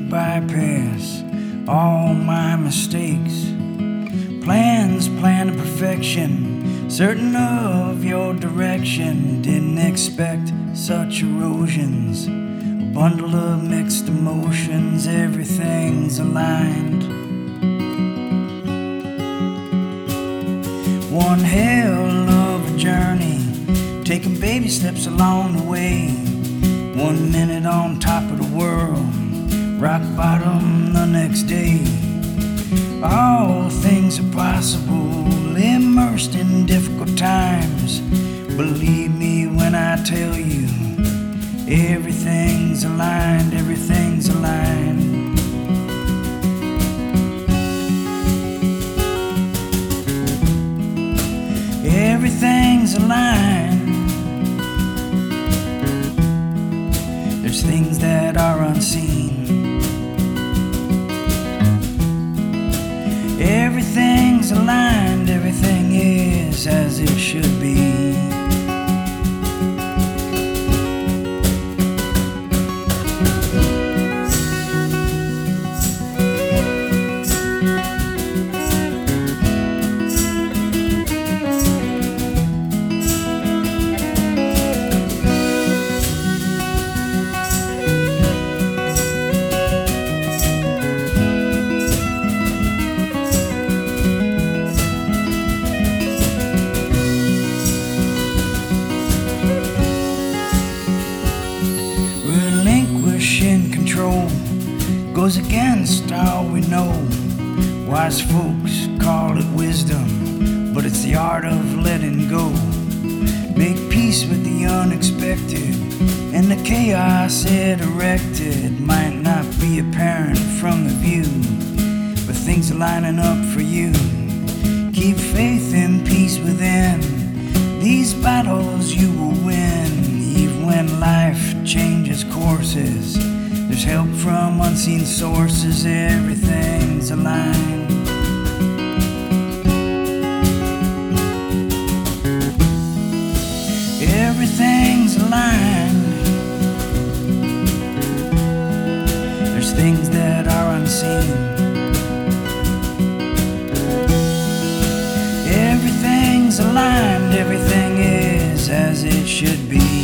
bypass all my mistakes. Plans planned to perfection, certain of your direction. Didn't expect such erosions, a bundle of mixed emotions. Everything's aligned. One hell of a journey, taking baby steps along the way. 1 minute on top of the world, rock bottom the next day. All things are possible, immersed in difficult times. Believe me when I tell you, everything's aligned, everything's aligned. Everything's aligned. There's things that are unseen. Everything's aligned, everything is as it should be. In control goes against all we know. Wise folks call it wisdom, but it's the art of letting go. Make peace with the unexpected, and the chaos it erected might not be apparent from the view, but things are lining up for you. Keep faith and peace within. These battles you will win, even when life changes courses. There's help from unseen sources. Everything's aligned. Everything's aligned. There's things that are unseen. Everything's aligned. Everything is as it should be.